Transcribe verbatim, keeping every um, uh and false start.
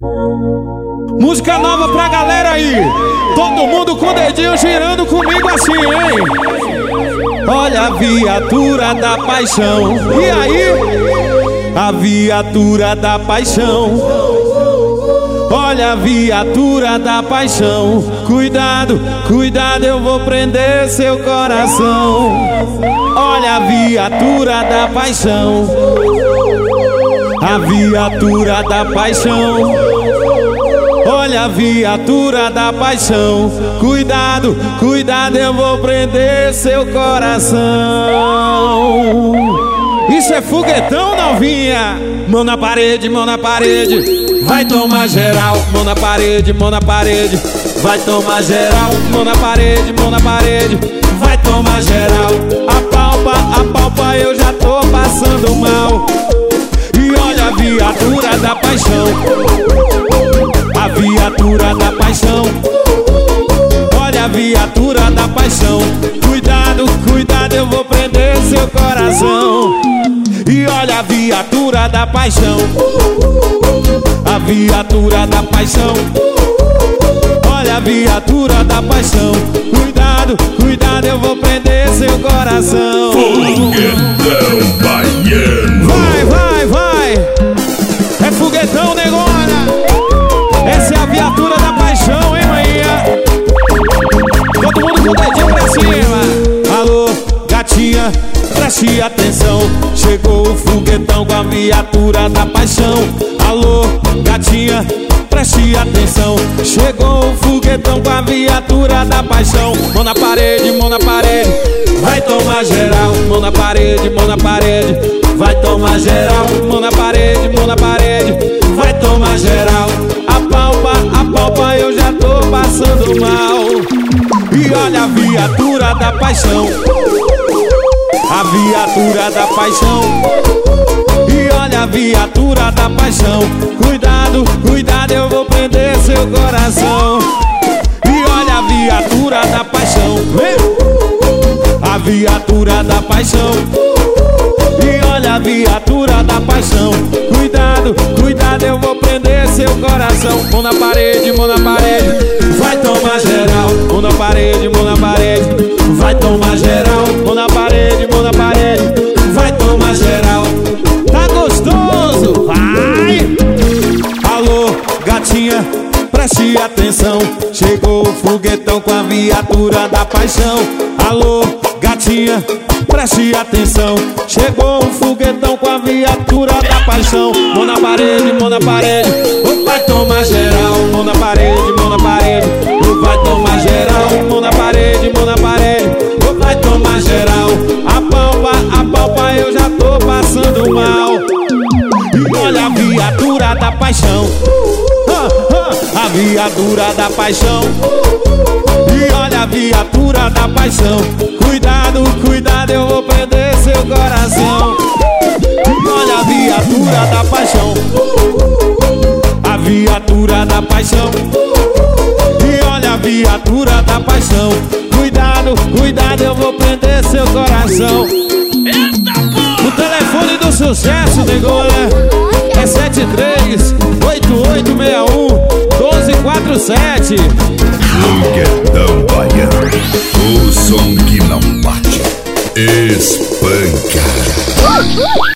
Música nova pra galera aí. Todo mundo com o dedinho girando comigo assim, hein? Olha a viatura da paixão. E aí? A viatura da paixão. Olha a viatura da paixão. Cuidado, cuidado, eu vou prender seu coração. Olha a viatura da paixão. A viatura da paixão. Olha a viatura da paixão. Cuidado, cuidado, eu vou prender seu coração. Isso é foguetão, novinha. Mão na parede, mão na parede. Vai tomar geral, mão na parede, mão na parede. Vai tomar geral, mão na parede, mão na parede. Vai tomar geral. Apalpa, apalpa, eu já tô passando mal. E olha a viatura da paixão. A viatura da paixão. Olha a viatura da paixão. Cuidado, cuidado, eu vou prender seu coração. E olha a viatura da paixão. A viatura da paixão. Olha a viatura da paixão. Cuidado, cuidado, eu vou prender seu coração. Foguetão baiano. Vai, vai, vai. É foguetão, negona. Essa é a viatura da paixão, hein, maninha? Todo mundo com o dedinho pra cima. Alô, gatinha, preste atenção. Chegou o foguetão com a viatura da paixão. Alô, gatinha, preste atenção. Chegou o foguetão com a viatura da paixão. Mão na parede, mão na parede. Vai tomar geral, mão na parede, mão na parede. Vai tomar geral, mão na parede, mão na parede. Vai tomar geral. Apalpa, apalpa, eu já tô passando mal. E olha a viatura da paixão. A viatura da paixão. E olha a viatura da paixão. Cuidado, cuidado, eu vou prender seu coração. E olha a viatura da paixão. A viatura da paixão. E olha a viatura da paixão. Cuidado, cuidado, eu vou prender seu coração. Mão na parede, mão na parede. Vai tomar geral. Mão na parede, mão na parede. Vai tomar geral. Mão na parede, mão na parede. Vai tomar geral. Tá gostoso? Vai! Alô, gatinha, preste atenção. Chegou o foguetão com a viatura da paixão. Alô, gatinha, preste atenção. Chegou o foguetão com a viatura da paixão. Mão na parede, mão na parede. Vai tomar geral. Mão na parede, mão na parede. Vai tomar geral. Mão na parede, mão na parede. Vai tomar geral. Apalpa, apalpa, eu já tô passando mal. E olha a viatura da paixão. A viatura da paixão. E olha a viatura da paixão. Cuidado, cuidado, eu vou prender seu coração. E olha a viatura da paixão. A viatura da paixão. E olha a viatura da paixão. Cuidado, cuidado, eu vou prender seu coração. O telefone do sucesso, negona, é sete três oito oito seis um doze quatro sete. Foguetão baiano. O som que não bate. Espanca.